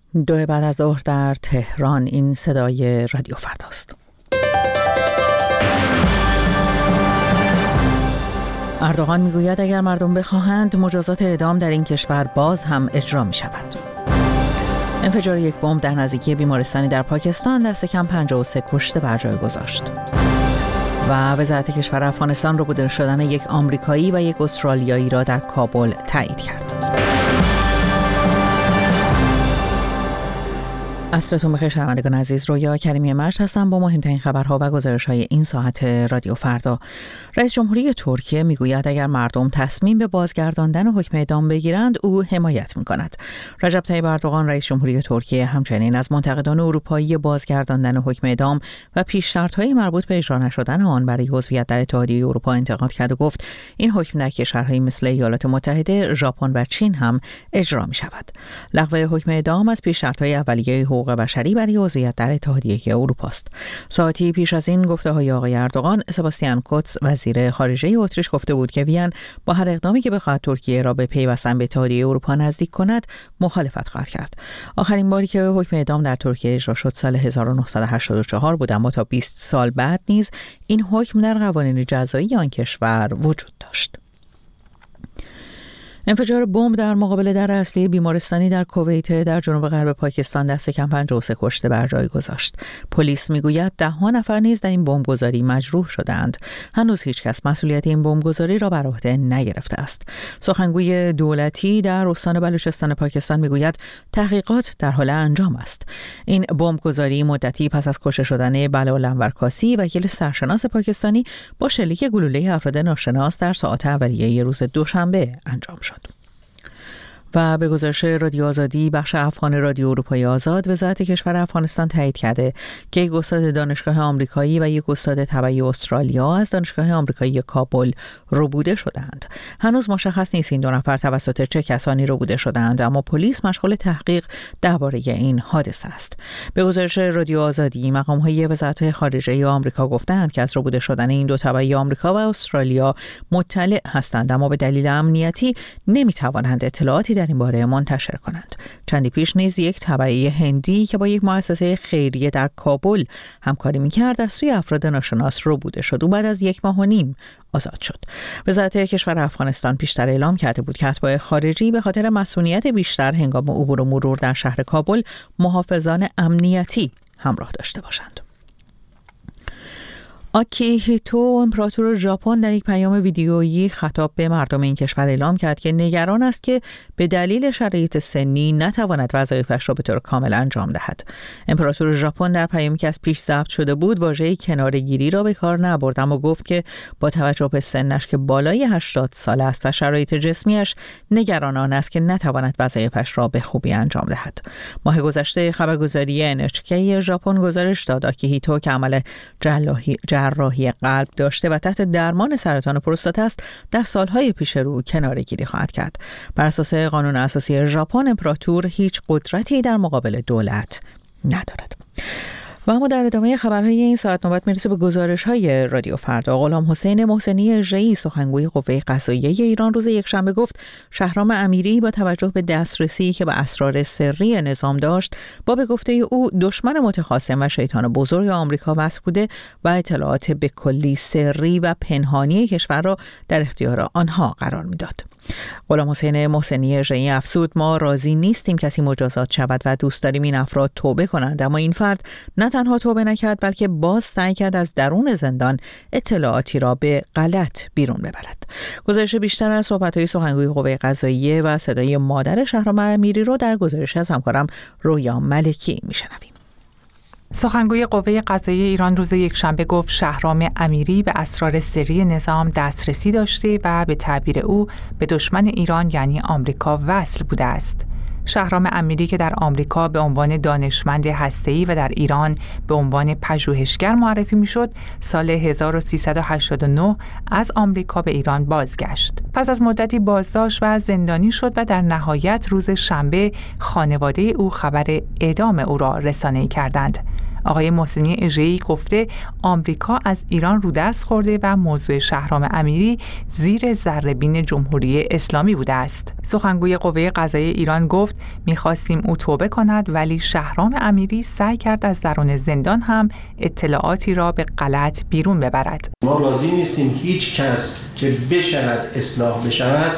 2 بعد از ظهر در تهران. این صدای رادیو فرداست. اردوغان میگوید اگر مردم بخواهند مجازات اعدام در این کشور باز هم اجرا می شود. انفجار یک بمب در نزدیکی بیمارستانی در پاکستان دست کم 53 کشته بر جای گذاشت. و وزارت کشور افغانستان ربوده شدن یک آمریکایی و یک استرالیایی را در کابل تایید کرد. عصرتون بخیر شنوندگان عزیز، رویا کریمی مجد هستم با مهمترین خبرها و گزارش‌های این ساعت رادیو فردا. رئیس جمهوری ترکیه میگوید اگر مردم تصمیم به بازگرداندن حکم اعدام بگیرند او حمایت می‌کند. رجب طیب اردوغان رئیس جمهوری ترکیه همچنین از منتقدان اروپایی بازگرداندن حکم اعدام و پیش شرط‌های مربوط به اجرا نشدن آن برای عضویت در اتحادیه اروپا انتقاد کرد و گفت این حکم در کشورهایی مثل ایالات متحده، ژاپن و چین هم اجرا می‌شود. لغو حکم اعدام از پیش شرط‌های اولیه حقوق بشری برای عضویت در اتحادیه اروپا است. ساعتی پیش از این گفته‌های آقای اردوغان، سباستیان کوتس وزیر خارجه اتریش گفته بود که وین با هر اقدامی که بخواهد ترکیه را به پیوستن به اتحادیه اروپا نزدیک کند مخالفت خواهد کرد. آخرین باری که حکم اعدام در ترکیه اجرا شد سال 1984 بود، اما تا 20 سال بعد نیز این حکم در قوانین جزایی آن کشور وجود داشت. انفجار بمب در مقابل در اصلی بیمارستانی در کویت در جنوب غرب پاکستان دست کم 53 کشته بر جای گذاشت. پلیس میگوید 10 نفر نیز در این بمبگذاری مجروح شدند. هنوز هیچ کس مسئولیت این بمبگذاری را بر عهده نگرفته است. سخنگوی دولتی در استان بلوچستان پاکستان میگوید تحقیقات در حال انجام است. این بمبگذاری مدتی پس از کشته شدن بلال انورکاسی وکیل سرشناس پاکستانی با شلیک گلوله افراد ناشناس در ساعات اولیه روز دوشنبه انجام شد. و به گزارش رادیو آزادی بخش افغان رادیو اروپای آزاد، وزارت کشور افغانستان تایید کرده که یک استاد دانشگاه آمریکایی و یک استاد تبعی استرالیا از دانشگاه آمریکایی کابل ربوده شدند. هنوز مشخص نیست این 2 نفر توسط چه کسانی ربوده شدند، اما پلیس مشغول تحقیق درباره این حادثه است. به گزارش رادیو آزادی مقام‌های وزارت خارجه آمریکا گفتند که از ربوده شدن این 2 تبعی آمریکا و استرالیا مطلع هستند، اما به دلیل امنیتی نمی‌توانند اطلاعاتی در این باره منتشر کنند. چندی پیش نیز یک تبعی هندی که با یک مؤسسه خیریه در کابل همکاری می‌کرد از سوی افراد ناشناس ربوده شد و بعد از 1.5 ماه آزاد شد. وزارت کشور افغانستان پیشتر اعلام کرده بود که اتباع خارجی به خاطر مسئولیت بیشتر هنگام عبور و مرور در شهر کابل محافظان امنیتی همراه داشته باشند. آکیهیتو امپراتور ژاپن در یک پیام ویدیویی خطاب به مردم این کشور اعلام کرد که نگران است که به دلیل شرایط سنی نتواند وظایفش را به طور کامل انجام دهد. امپراتور ژاپن در پیامی که از پیش ضبط شده بود واژه کناره‌گیری را به کار نبرد، اما گفت که با توجه به سنش که بالای 80 سال است و شرایط جسمیش نگران آن است که نتواند وظایفش را به خوبی انجام دهد. ماه گذشته خبرگزاری NHK ژاپن گزارش داد آکیهیتو که عمل جراحی قلب داشته و تحت درمان سرطان پروستات است در سالهای پیش رو کناره‌گیری خواهد کرد. بر اساس قانون اساسی ژاپن امپراتور هیچ قدرتی در مقابل دولت ندارد. و اما در ادامه خبرهای این ساعت نوبت میرسه به گزارش‌های رادیو فردا. غلام حسین محسنی اژه‌ای سخنگوی قوه قضاییه ایران روز یکشنبه گفت شهرام امیری با توجه به دسترسی که به اسرار سری نظام داشت با به گفته او دشمن متخاصم و شیطان بزرگ آمریکا وصل بوده و اطلاعات به کلی سری و پنهانی کشور را در اختیار آنها قرار میداد. غلام حسین محسنی اژه‌ای افزود ما راضی نیستیم کسی مجازات شود و دوست داریم این افراد توبه کنند، اما این فرد نه تنها توبه نکرد بلکه باز سعی کرد از درون زندان اطلاعاتی را به غلط بیرون ببرد. گزارش بیشتر از صحبت‌های سخنگوی قوه قضاییه و صدای مادر شهرام امیری رو در گزارش از همکارم رویا ملکی میشنویم. سخنگوی قوه قضاییه ایران روز یکشنبه گفت شهرام امیری به اسرار سری نظام دسترسی داشته و به تعبیر او به دشمن ایران یعنی آمریکا وصل بوده است. شهرام امیری که در آمریکا به عنوان دانشمند هسته‌ای و در ایران به عنوان پژوهشگر معرفی میشد، سال 1389 از آمریکا به ایران بازگشت. پس از مدتی بازداشت و زندانی شد و در نهایت روز شنبه خانواده او خبر اعدام او را رسانه‌ای کردند. آقای محسنی اژه‌ای گفته آمریکا از ایران رو دست خورده و موضوع شهرام امیری زیر ذره‌بین جمهوری اسلامی بوده است. سخنگوی قوه قضاییه ایران گفت می‌خواستیم او توبه کند، ولی شهرام امیری سعی کرد از درون زندان هم اطلاعاتی را به غلط بیرون ببرد. ما راضی نیستیم هیچ کس که بشود اصلاح بشود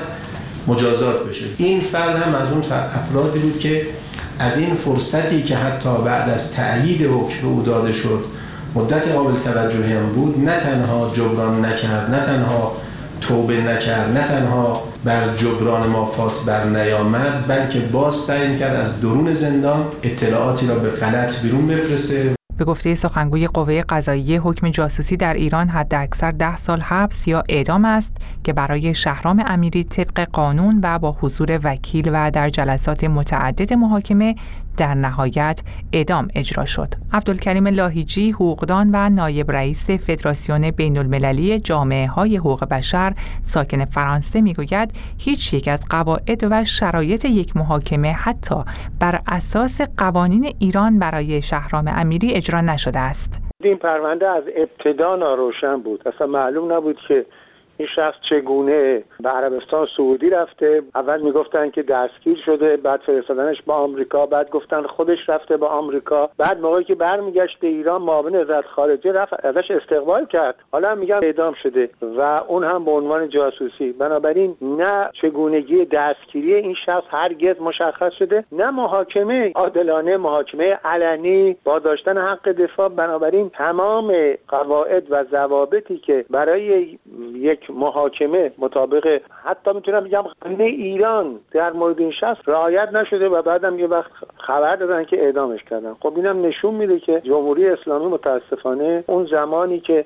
مجازات بشه. این فرد هم از اون افرادی بود که از این فرصتی که حتی بعد از تأیید حکم او داده شد مدت قابل توجهی هم بود، نه تنها جبران نکرد، نه تنها توبه نکرد، نه تنها بر جبران مافات بر نیامد، بلکه باز سعی کرد از درون زندان اطلاعاتی را به غلط بیرون بفرسته. به گفته سخنگوی قوه قضاییه حکم جاسوسی در ایران حداکثر 10 سال حبس یا اعدام است که برای شهرام امیری طبق قانون و با حضور وکیل و در جلسات متعدد محاکمه در نهایت اعدام اجرا شد. عبدالکریم لاهیجی، حقوقدان و نایب رئیس فدراسیون بین‌المللی جامعه‌های حقوق بشر ساکن فرانسه میگوید هیچ یک از قواعد و شرایط یک محاکمه حتی بر اساس قوانین ایران برای شهرام امیری اجرا نشده است. این پرونده از ابتدا ناروشن بود. اصلا معلوم نبود که این شخص چگونه به عربستان سعودی رفته. اول میگفتن که دستگیر شده، بعد فرستادنش به آمریکا، بعد گفتن خودش رفته به آمریکا، بعد موقعی که برمیگشت به ایران معاون وزارت خارجه رفت ازش استقبال کرد، حالا میگن اعدام شده و اون هم به عنوان جاسوسی. بنابراین نه چگونگی دستگیری این شخص هرگز مشخص شده، نه محاکمه عادلانه، محاکمه علنی با داشتن حق دفاع. بنابراین تمام قواعد و ضوابطی که برای یک محاکمه مطابق حتی میتونم بگم قانون ایران در مورد این شخص رعایت نشده و بعدم یه وقت خبر دادن که اعدامش کردن. خب اینم نشون میده که جمهوری اسلامی متاسفانه اون زمانی که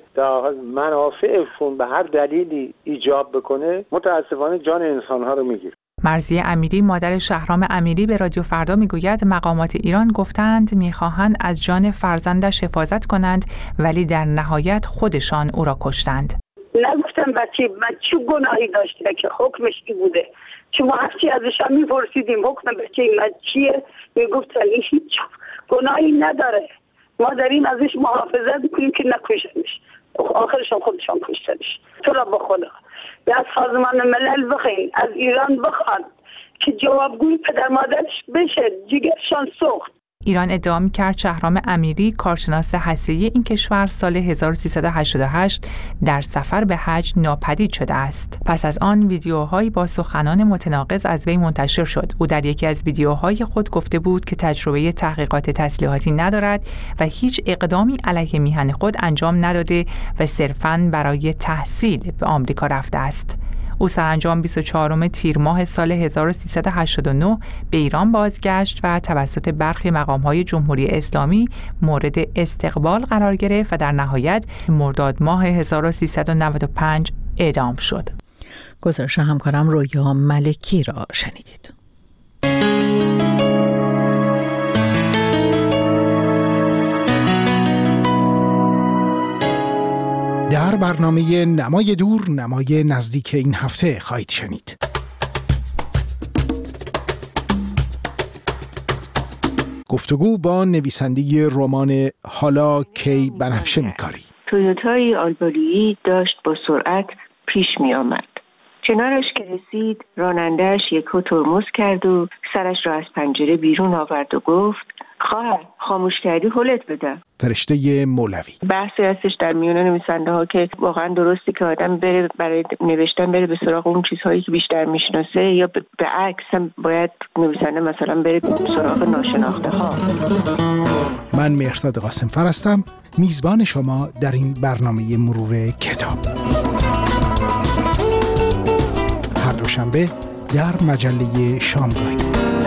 منافعشون به هر دلیلی ایجاب بکنه متاسفانه جان انسانها رو میگیره. مرضیه امیری، مادر شهرام امیری، به رادیو فردا میگوید مقامات ایران گفتند میخواهند از جان فرزندش حفاظت کنند، ولی در نهایت خودشان او را کشتند. نگفتم بچه چه گناهی داشته که حکمش این بوده. چون ما هرچی ازش هم میپرسیدیم حکم بچه من چیه، میگفتن این هیچ گناهی نداره، ما داریم ازش محافظت میکنیم که نکشنش. آخرش هم خودشان کشتنش. تو را به خدا از سازمان ملل بخواین، از ایران بخوان که جوابگوی پدر مادرش بشه، جگرشان سوخت. ایران ادعا می‌کرد شهرام امیری، کارشناس هسته‌ای این کشور، سال 1388 در سفر به حج ناپدید شده است. پس از آن ویدیوهایی با سخنان متناقض از وی منتشر شد. او در یکی از ویدیوهای خود گفته بود که تجربه تحقیقات تسلیحاتی ندارد و هیچ اقدامی علیه میهن خود انجام نداده و صرفاً برای تحصیل به آمریکا رفته است. او سرانجام 24 تیر ماه سال 1389 به ایران بازگشت و توسط برخی مقام‌های جمهوری اسلامی مورد استقبال قرار گرفت و در نهایت مرداد ماه 1395 اعدام شد. گزارش همکارم رویا ملکی را شنیدید. در برنامه نمای دور، نمای نزدیک این هفته خواهید شنید. گفتگو با نویسنده رمان حالا کی بنفشه میکاری. تویوتای آلباریی داشت با سرعت پیش می آمد. کنارش که رسید راننده‌اش یکو ترمز کرد و سرش را از پنجره بیرون آورد و گفت خواهر خاموش کردی هلت بدم. فرشته مولوی. بحثی هستش در میون نویسنده ها که واقعا درستی که آدم بره برای نوشتن بره به سراغ اون چیزهایی که بیشتر میشناسه، یا به عکس هم باید نویسنده مثلا بره به سراغ ناشناخته ها. من مهرداد قاسمفر هستم، میزبان شما در این برنامه مرور کتاب. هر دوشنبه در مجله شامگاهی.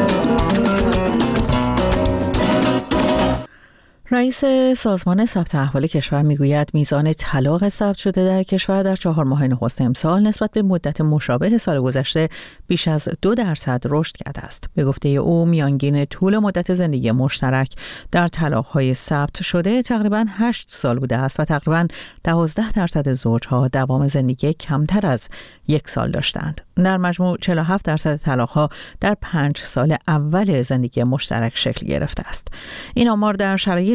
رئیس سازمان ثبت احوال کشور میگوید میزان طلاق ثبت شده در کشور در 4 ماه نخست امسال نسبت به مدت مشابه سال گذشته بیش از 2% رشد کرده است. به گفته او میانگین طول مدت زندگی مشترک در طلاق‌های ثبت شده تقریباً 8 سال بوده است و تقریباً 12% زوجها دوام زندگی کمتر از 1 سال داشتند. در مجموع 47% طلاق‌ها در 5 سال اول زندگی مشترک شکل گرفته است. این آمار در شرایط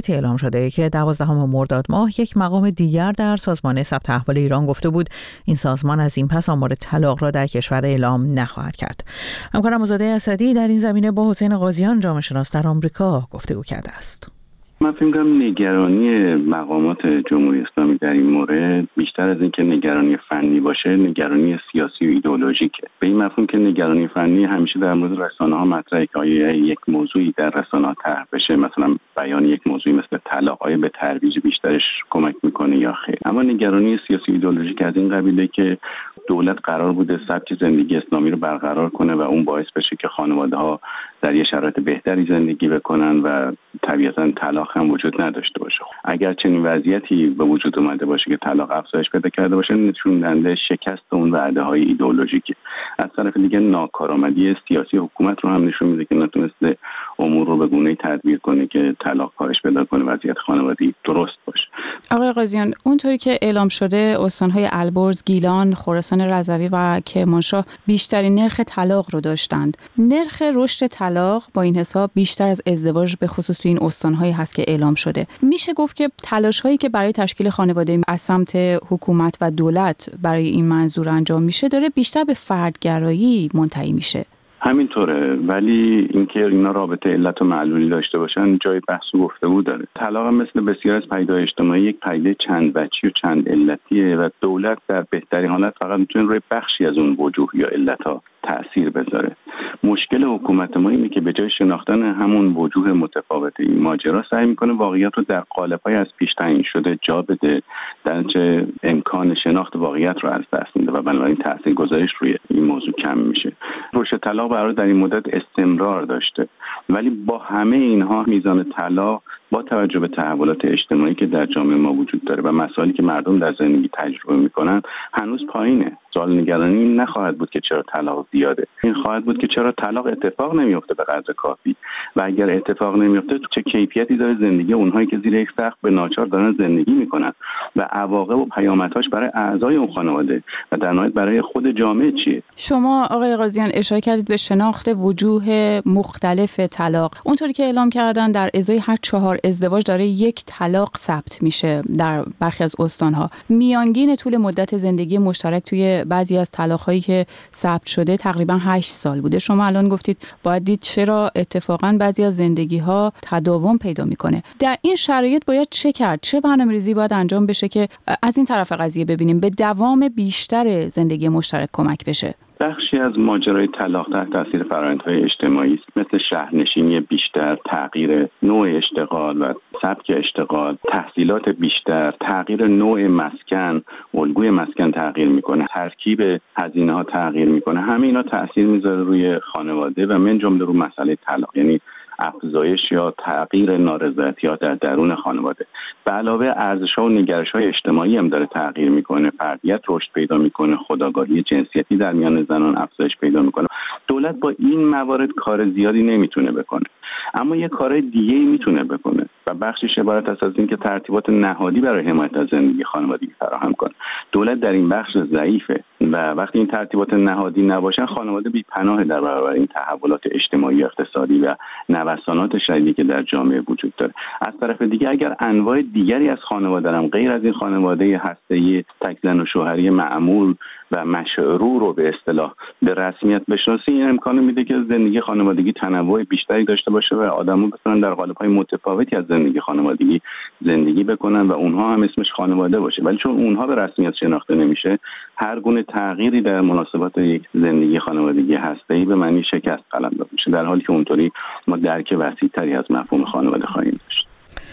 شرایطی اعلام شده که 12 مرداد ماه یک مقام دیگر در سازمان ثبت احوال ایران گفته بود این سازمان از این پس آمار طلاق را در کشور اعلام نخواهد کرد. همکارم آزاده اسدی در این زمینه با حسین قاضیان جامعه شناس در آمریکا گفتگو کرده است. من فکر می‌کنم نگرانی مقامات جمهوری اسلامی در این مورد بیشتر از اینکه نگرانی فنی باشه، نگرانی سیاسی و ایدئولوژیکه. به این مفهوم که نگرانی فنی همیشه در مورد رسانه‌ها مطرحه که آیا یک موضوعی در رسانه‌ها طرح بشه، مثلا بیان یک موضوعی مثل طلاق، آیا به ترویج بیشترش کمک میکنه یا خیر. اما نگرانی سیاسی و ایدئولوژیک از این قبیله که دولت قرار بوده سبک زندگی اسلامی رو برقرار کنه و اون باعث بشه که خانواده‌ها در یه شرایط بهتری زندگی بکنن و طبیعتاً طلاق هم وجود نداشته باشه. اگر چنین وضعیتی به وجود اومده باشه که طلاق افزایش پیدا کرده باشه، نشون دهنده شکست اون وعده‌های ایدئولوژیک. از طرف دیگه ناکارآمدی سیاسی حکومت رو هم نشون میده که نتونسته امور رو به گونه‌ای تدبیر کنه که طلاق کاهش پیدا کنه، وضعیت خانوادگی درست باشه. آقای قاضیان، اونطوری که اعلام شده استان‌های البرز، گیلان، خراسان رضوی و کرمانشاه بیشترین نرخ طلاق رو داشتند. نرخ رشد طلاق با این حساب بیشتر از ازدواج به خصوص تو این استان‌هایی هست که اعلام شده. میشه گفت که تلاش‌هایی که برای تشکیل خانواده از سمت حکومت و دولت برای این منظور انجام میشه داره بیشتر به فردگرایی منتهی میشه. همینطوره، ولی اینکه اینا رابطه علت و معلولی داشته باشن جای بحث و گفتگو داره. طلاق مثل بسیار از پدیده‌های اجتماعی یک پدیده چند وجهی و چند علتیه و دولت در بهترین حالت فقط میتونه روی بخشی از اون وجوه یا علت‌ها تأثیر بذاره. مشکل حکومت ما اینه که به جای شناختن همون وجوه متفاوت این ماجرا سعی میکنه واقعیت رو در قالب‌های از پیش تعیین شده جا بده، در نتیجه امکان شناخت واقعیت رو از دست میده و بنابراین تاثیرگذاریش روی این موضوع کم میشه. رشد طلاق برای در این مدت استمرار داشته، ولی با همه اینها میزان طلاق با توجه به تحولات اجتماعی که در جامعه ما وجود داره و مسائلی که مردم در زندگی تجربه میکنن هنوز پایینه. سوال نگرانی این نخواهد بود که چرا طلاق زیاده، این خواهد بود که چرا طلاق اتفاق نمیفته به قدر کافی و اگر اتفاق نمیفته چه کیفیتی داره زندگی اونهایی که زیر یک سقف به ناچار دارن زندگی میکنن و عواقب و پیامدهاش برای اعضای اون خانواده و در نهایت برای خود جامعه چیه. شما آقای قاضیان اشاره کردید به شناخت وجوه مختلف طلاق. اونطوری که اعلام کردن در ازای هر 4 ازدواج داره یک طلاق ثبت میشه در برخی از استانها. میانگین طول مدت زندگی مشترک توی بعضی از طلاق‌هایی که ثبت شده تقریبا 8 سال بوده. شما الان گفتید باید دید چرا اتفاقا بعضی از زندگی‌ها تداوم پیدا میکنه. در این شرایط باید چه کرد؟ چه برنامه‌ریزی باید انجام بشه که از این طرف قضیه ببینیم به دوام بیشتر زندگی مشترک کمک بشه؟ بخشی از ماجرای طلاق تحت تاثیر فرآیندهای اجتماعی است، مثل شهرنشینی بیشتر، تغییر نوع اشتغال و سبک اشتغال، تحصیلات بیشتر، تغییر نوع مسکن، الگوی مسکن تغییر میکنه، ترکیب هزینه‌ها تغییر میکنه. همه اینا تاثیر میذاره روی خانواده و من جمله رو مسئله طلاق، یعنی افزایش یا تغییر نارضایتی‌ها در درون خانواده. به علاوه ارزش‌ها و نگرش‌های اجتماعی هم داره تغییر میکنه، فردیت رشد پیدا میکنه، خودآگاهی جنسیتی در میان زنان افزایش پیدا میکنه. دولت با این موارد کار زیادی نمیتونه بکنه، اما یه کار دیگه‌ای میتونه بکنه و بخشش عبارت است از اینکه ترتیبات نهادی برای حمایت از زندگی خانوادگی فراهم کنه. دولت در این بخش ضعیفه و وقتی این ترتیبات نهادی نباشن خانواده بی‌پناه در برابر این تحولات اجتماعی و اقتصادی و نوسانات شدیدی که در جامعه وجود داره. از طرف دیگه اگر انواع دیگری از خانواده هم غیر از این خانواده هسته‌ای تک زن و شوهری معمول و مشروع رو به اصطلاح به رسمیت بشناسی، این امکان میده که زندگی خانوادگی تنوع بیشتری داشته باشه و آدم‌ها بتونن در قالب‌های متفاوتی از زندگی خانوادگی زندگی بکنن و اونها هم اسمش خانواده باشه. ولی چون اونها به رسمیت شناخته نمیشه، هر گونه تغییری در مناسبات یک زندگی خانوادگی هسته‌ای به معنی شکست قلمداد میشه، در حالی که اونطوری ما درک وسیع‌تری از مفهوم خانواده خواهیم داشت.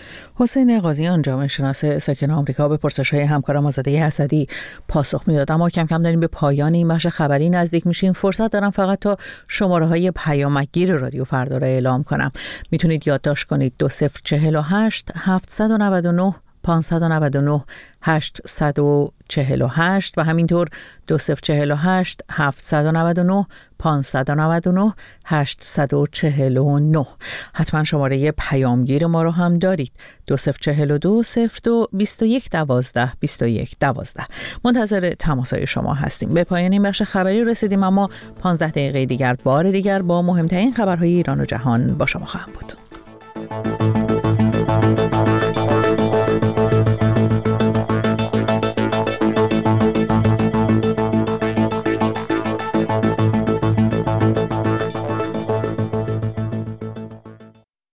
حسین قاضیان جامعه شناس ساکن آمریکا به پرسش‌های همکارم آزاده اسدی پاسخ میداد. اما کم کم داریم به پایان این بخش خبری نزدیک میشیم. فرصت دارم فقط تا شماره‌های پیامکگیر رادیو فردا را اعلام کنم. میتونید یادداشت کنید 2048 799 599 848 و همینطور 2048 799 599 849. حتما شماره پیامگیر ما رو هم دارید 2042 02 21 12 21 12. منتظر تماسهای شما هستیم. به پایان این بخش خبری رسیدیم، اما 15 دقیقه دیگر بار دیگر با مهمترین خبرهای ایران و جهان با شما خواهم بود.